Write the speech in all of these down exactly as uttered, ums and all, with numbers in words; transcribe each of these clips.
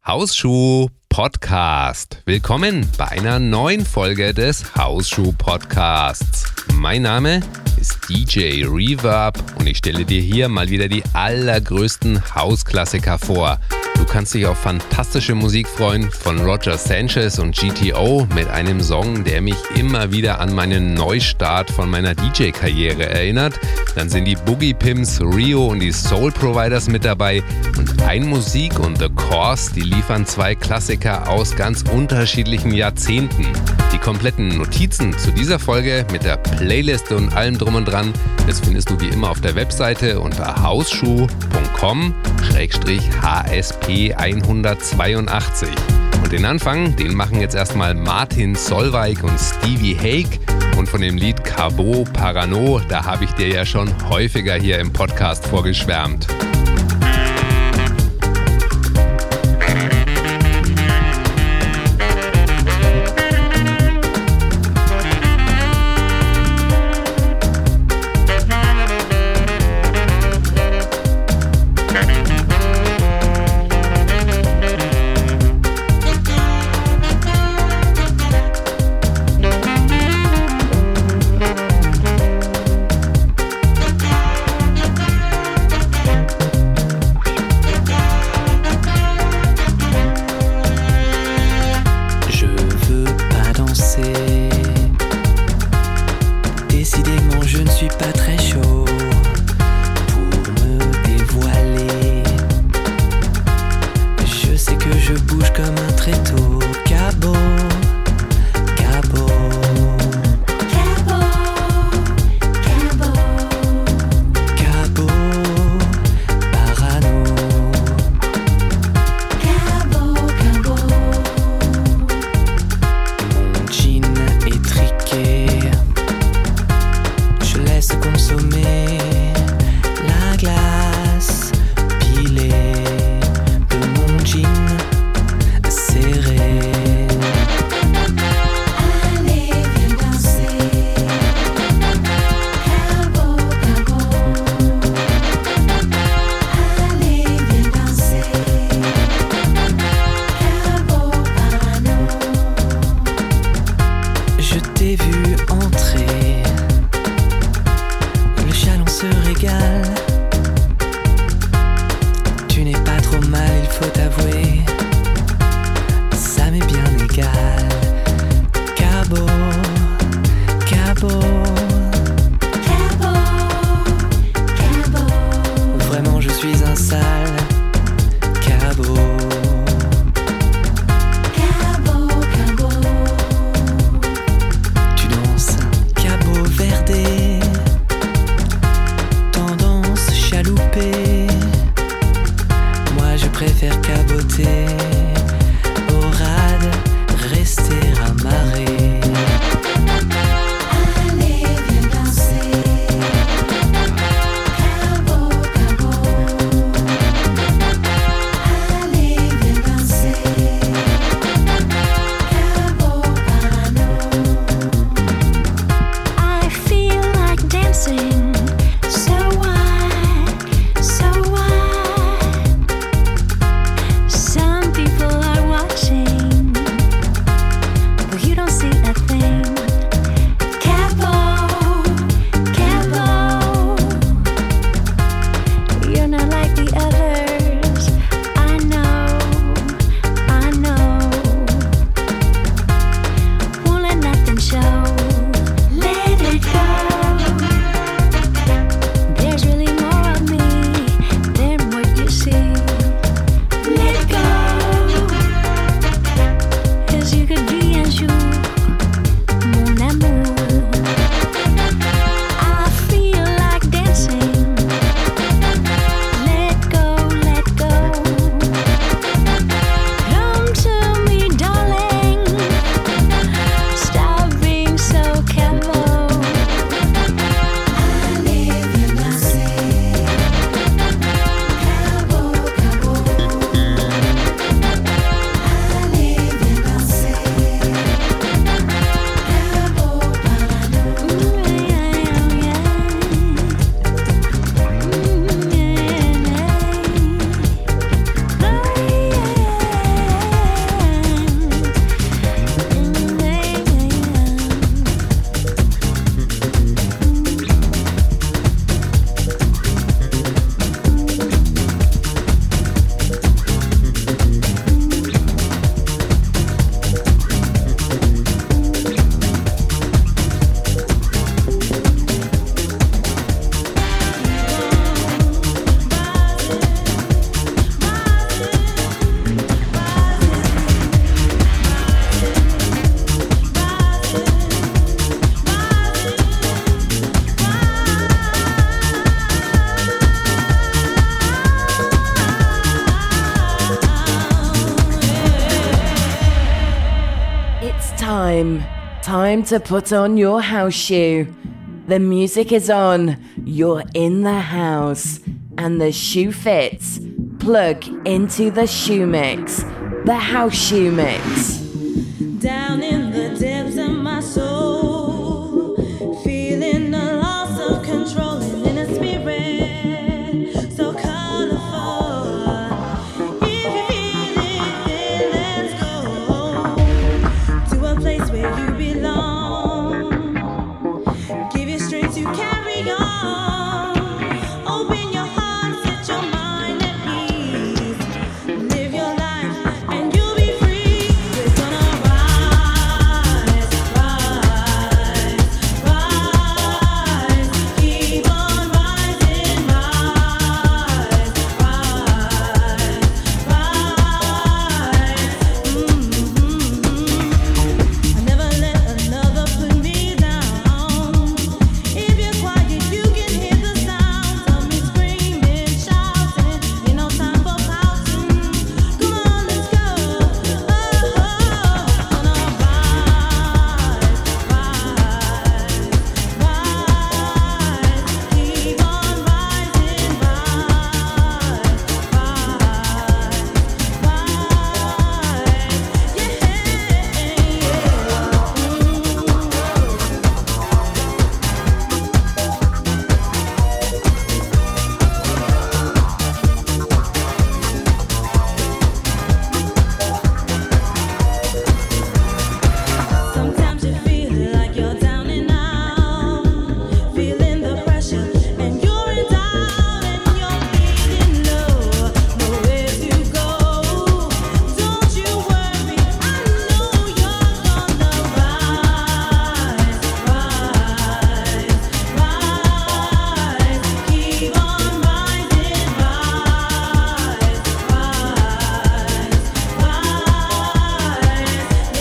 Hausschuh Podcast. Willkommen bei einer neuen Folge des Hausschuh Podcasts. Mein Name ist D J Reverb und ich stelle dir hier mal wieder die allergrößten Hausklassiker vor. Du kannst dich auf fantastische Musik freuen von Roger Sanchez und G T O mit einem Song, der mich immer wieder an meinen Neustart von meiner D J-Karriere erinnert. Dann sind die Boogie Pimps, Rio und die Soul Providers mit dabei und Ein Musik und The Course, die liefern zwei Klassiker aus ganz unterschiedlichen Jahrzehnten. Die kompletten Notizen zu dieser Folge mit der Playliste und allem drum und dran, das findest du wie immer auf der Webseite unter hausschuh punkt com schrägstrich H S P hundertzweiundachtzig. Und den Anfang, den machen jetzt erstmal Martin Solveig und Stevie Hague. Und von dem Lied Cabo Parano, da habe ich dir ja schon häufiger hier im Podcast vorgeschwärmt. Some people time. Time to put on your house shoe. The music is on. You're in the house. And the shoe fits. Plug into the shoe mix. The house shoe mix. Down in the depths of my soul, feeling the loss of control in a spirit so colorful. If you feel it, then let's go to a place where you belong. Give you strength to carry on. Open your heart, set your mind at ease. Live your life and you'll be free. We're gonna rise, rise, rise. Keep on rising, rise, rise, rise. Mm-hmm. I never let another put me down. If you're quiet, you can hear the sounds of me screaming, shouting. Ain't no time for pouting. Come on, let's go. Oh, gonna rise, rise, rise. Keep on rising, rise, Sometimes you feel like you're down and out, feeling the pressure, and you're in doubt, and you're feeling low, nowhere to go. Don't you worry, I know you're gonna rise, rise, rise. Keep on rising, rise, rise, rise.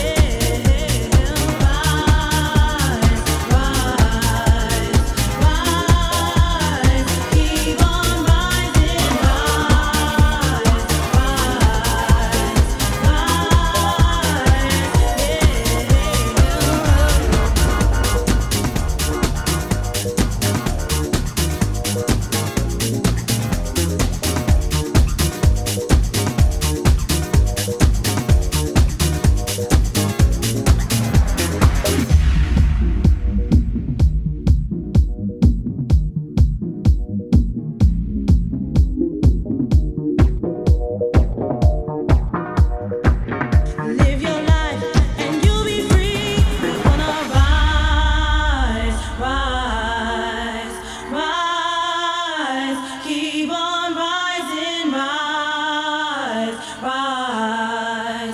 Live your life and you'll be free. We're gonna rise, rise, rise. Keep on rising, rise, rise,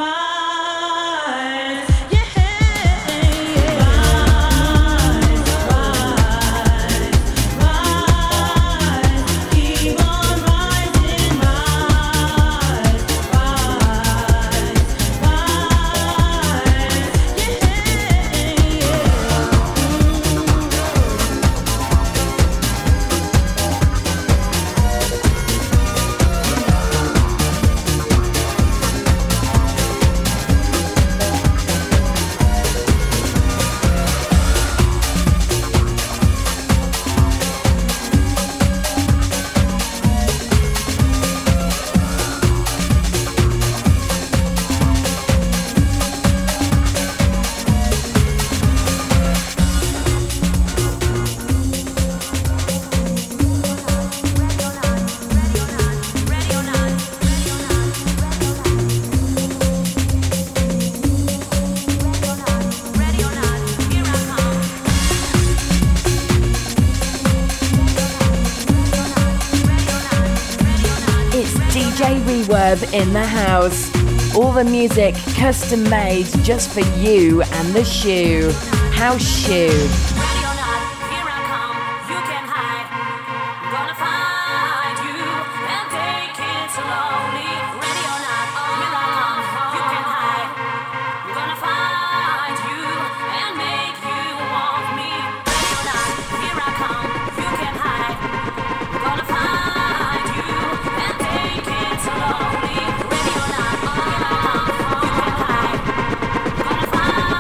rise. Yeah, rise, rise, rise. Keep on rising, rise, rise. It's D J Reverb in the house. All the music custom made just for you and the shoe. House shoe. Ready or not, here I come. You can hide. Gonna find you and take it slowly. Ready or not, here I come. You can hide. Gonna find you and make you want me. Ready or not, here I come. You can hide. Gonna find you and take it slowly. Ready or not, here I come. You can hide. Gonna find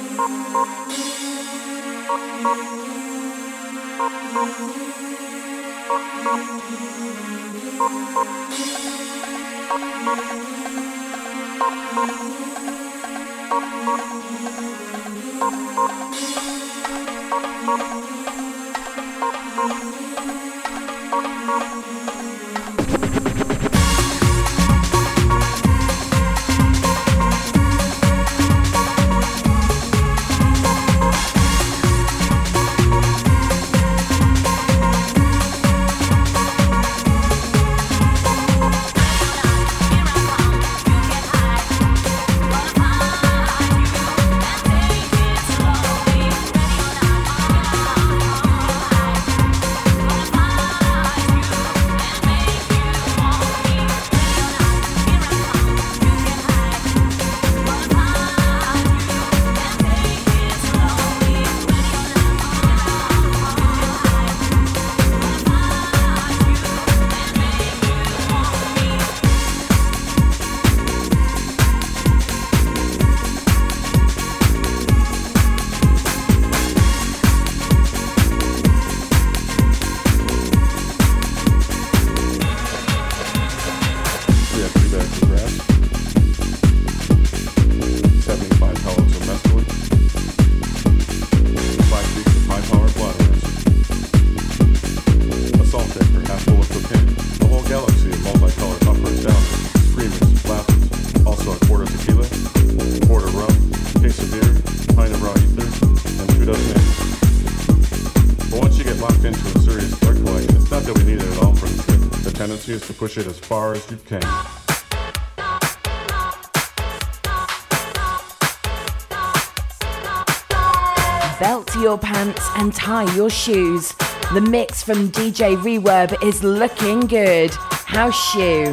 Is to push it as far as you can. Belt your pants and tie your shoes. The mix from D J Reverb is looking good. House Shoe.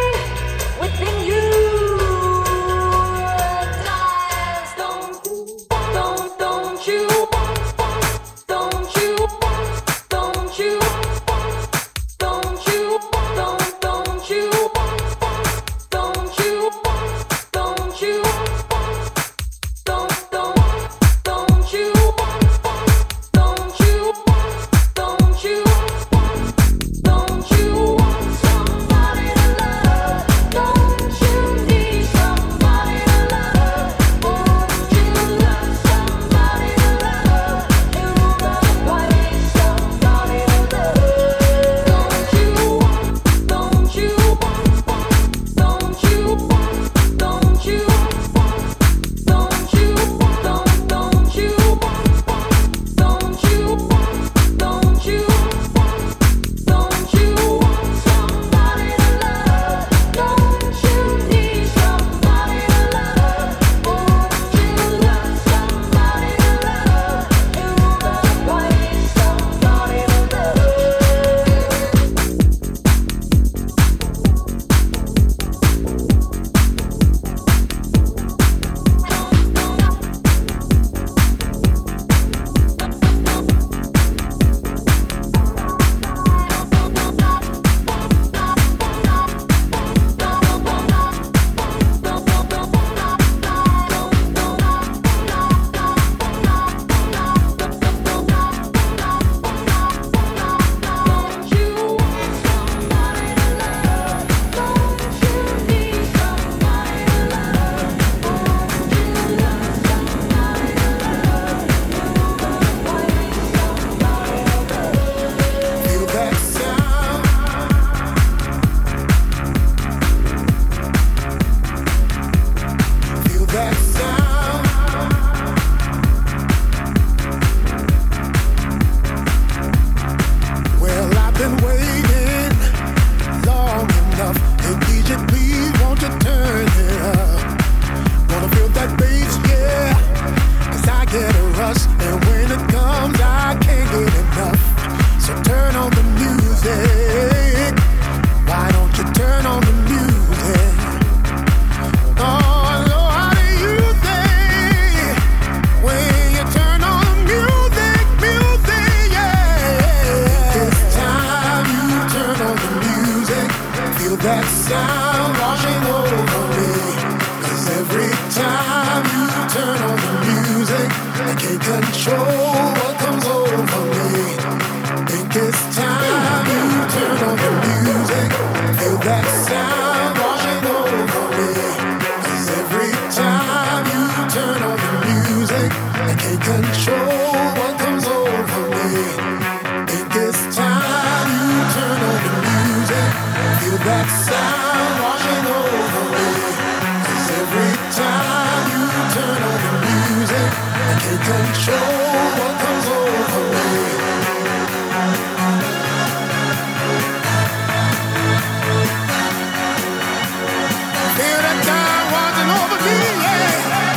Within you, lies don't that sound washing over me. 'Cause every time you turn on the music, I can't control what comes over me. Feel that sound washing over me, yeah.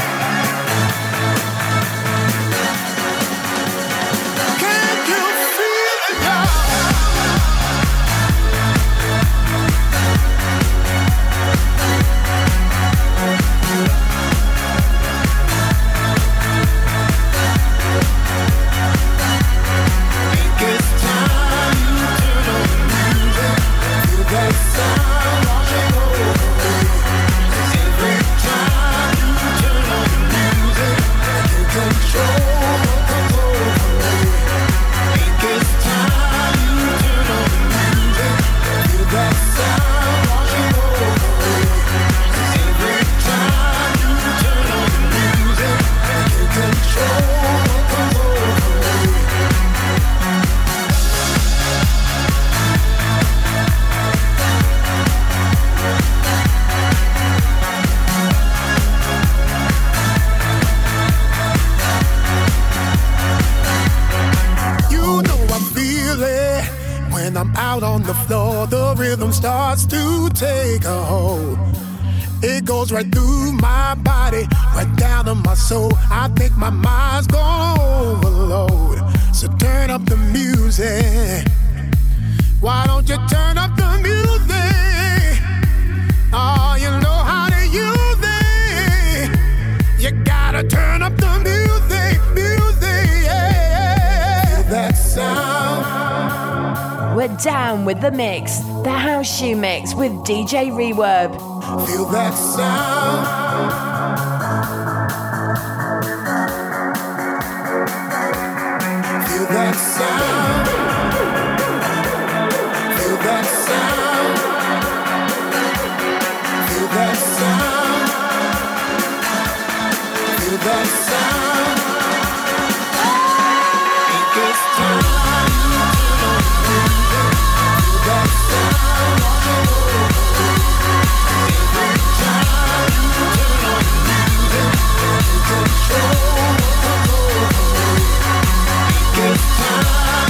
Can't you feel it, y'all? When I'm out on the floor, the rhythm starts to take a hold. It goes right through my body, right down to my soul. I think my mind's gonna overload. So turn up the music. Why don't you turn up the music? Oh, you know how to use it. You gotta turn up the music, music, yeah. Feel that sound. We're down with the mix, the House Shoe Mix with D J Reverb. Feel that sound. Feel that sound. Feel that sound. Feel that sound. Feel that sound. Think it's time. Control, control, control. It's time.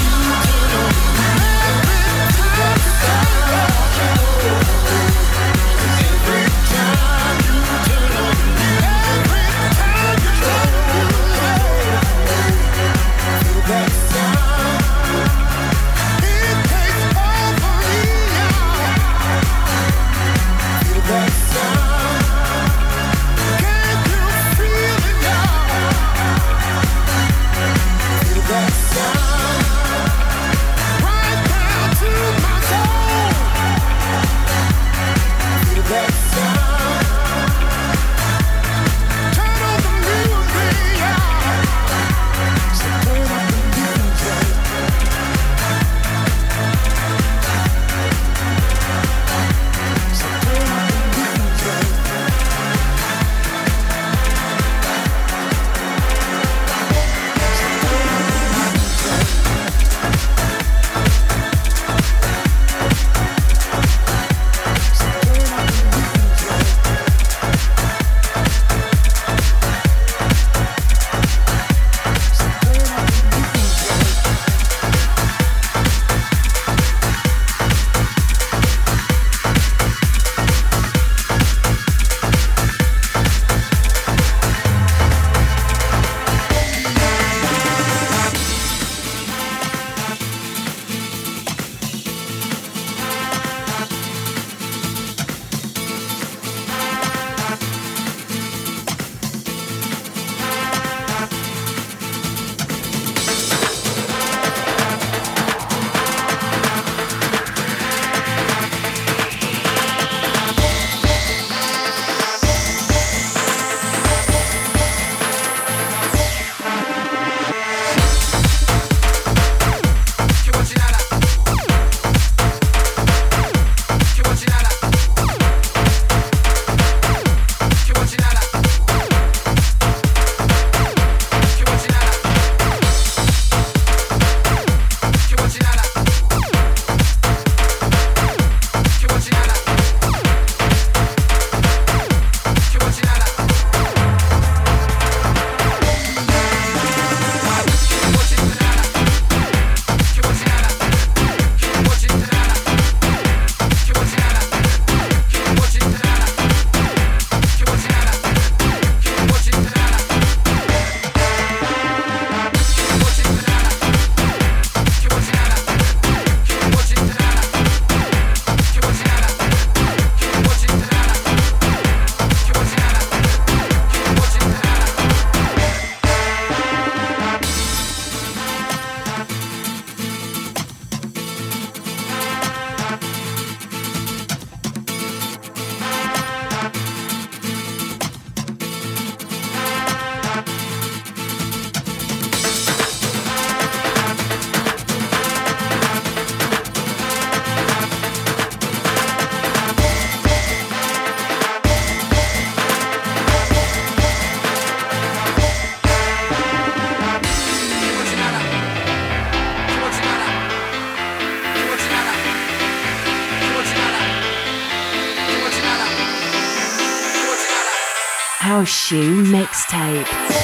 House Shoe Mixtape.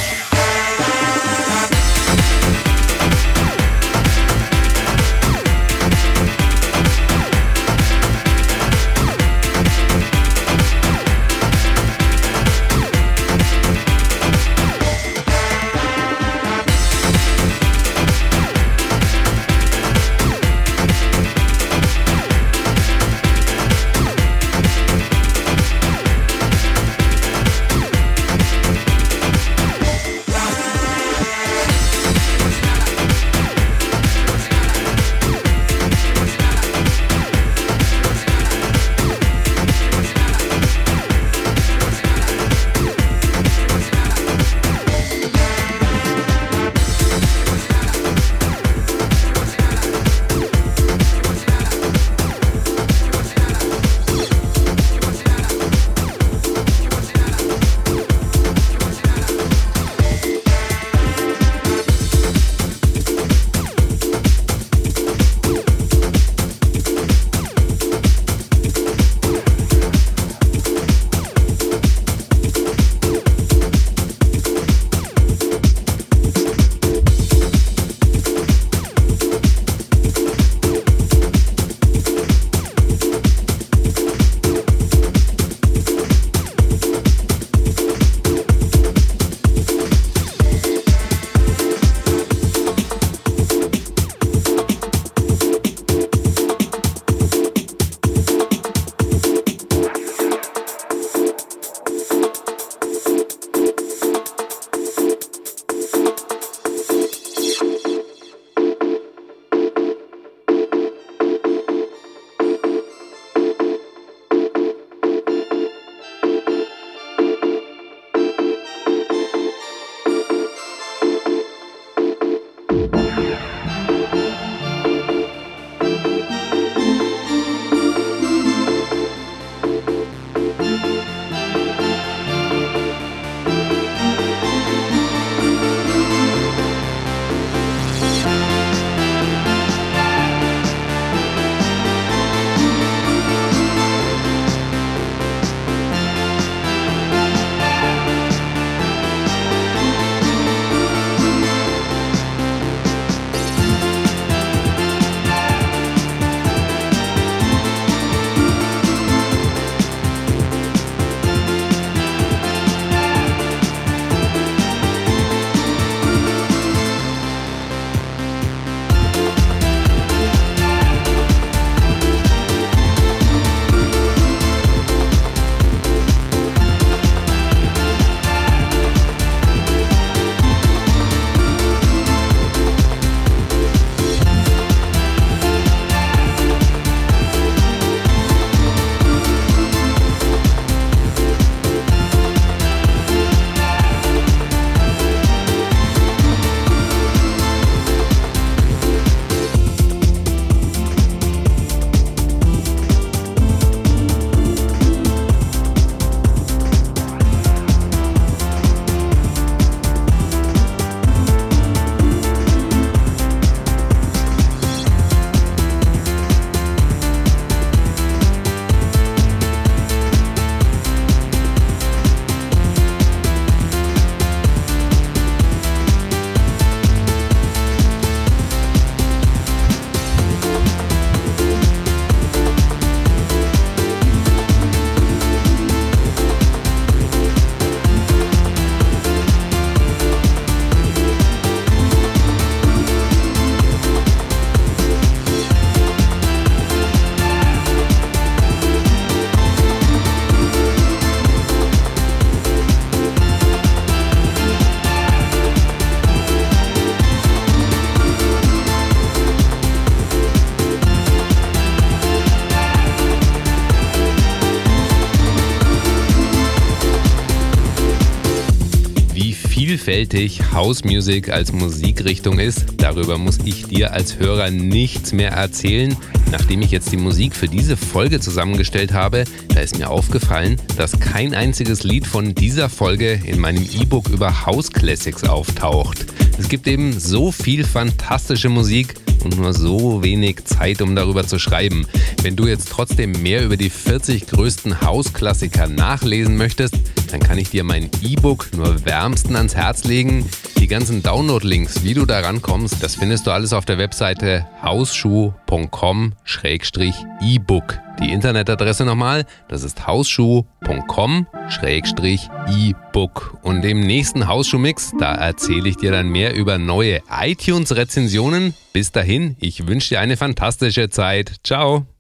vielfältig House Music als Musikrichtung ist, darüber muss ich dir als Hörer nichts mehr erzählen. Nachdem ich jetzt die Musik für diese Folge zusammengestellt habe, da ist mir aufgefallen, dass kein einziges Lied von dieser Folge in meinem E-Book über House Classics auftaucht. Es gibt eben so viel fantastische Musik und nur so wenig Zeit, um darüber zu schreiben. Wenn du jetzt trotzdem mehr über die vierzig größten House-Klassiker nachlesen möchtest, dann kann ich dir mein E-Book nur wärmsten ans Herz legen. Die ganzen Download-Links, wie du da rankommst, das findest du alles auf der Webseite hausschuh punkt com Schrägstrich E-Book. Die Internetadresse nochmal, das ist hausschuh punkt com Schrägstrich E-Book. Und im nächsten Hausschuh-Mix, da erzähle ich dir dann mehr über neue iTunes-Rezensionen. Bis dahin, ich wünsche dir eine fantastische Zeit. Ciao!